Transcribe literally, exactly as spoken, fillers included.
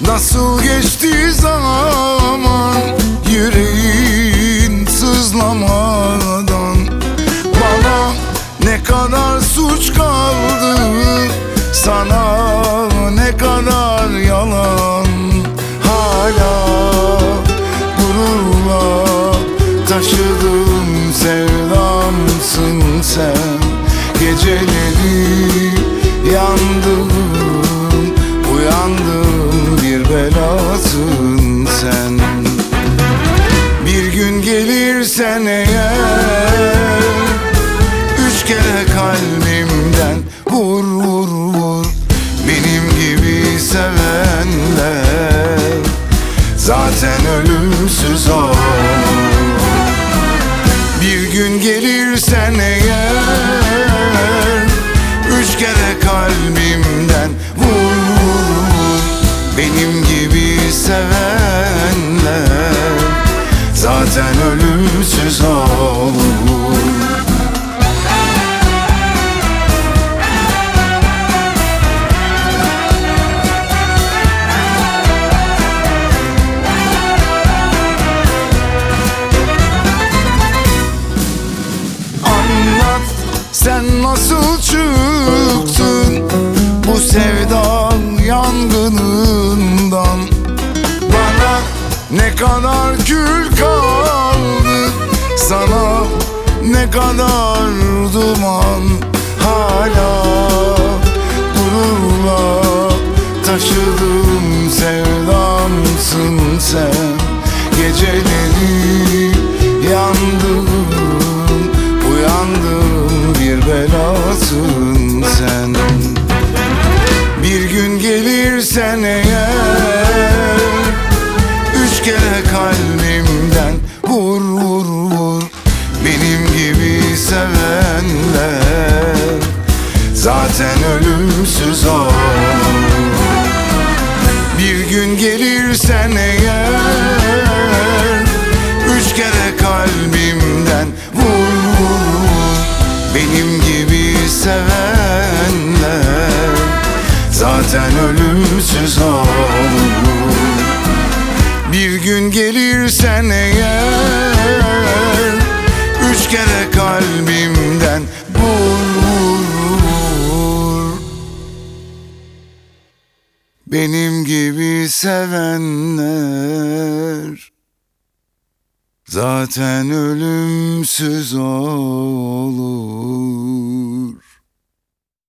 Nasıl geçti zaman, yüreğin sızlamadan. Bana ne kadar suç kaldı, sana ne kadar yalan. Hala gururla taşıdığım sevdamsın sen. Geceleri yandım, uyandım, bir belasın sen. Bir gün gelirsen eğer, üç kere kalbimden vur vur vur. Benim gibi sevenler zaten ölümsüz olur. Bir gün gelirsen eğer, üç kere kalbimden vur vur vur. Benim gibi sevenler zaten ölümsüz olur. Sen nasıl çıktın bu sevda yangınından? Bana ne kadar kül kaldı, sana ne kadar duman. Hala gururla taşıdığım sevdamsın sen. Geceleri yandım, uyandım, bir belasın sen. Bir gün gelirsen eğer, üç kere kalbimden vur vur vur. Benim gibi sevenler zaten ölümsüz olur. Bir gün gelirsen eğer, üç kere kalbimden vur vur vur. Benim gibi sevenler zaten ölümsüz olur. Bir gün gelirsen eğer, üç kere kalbimden vur vur vur. Benim gibi sevenler zaten ölümsüz olur.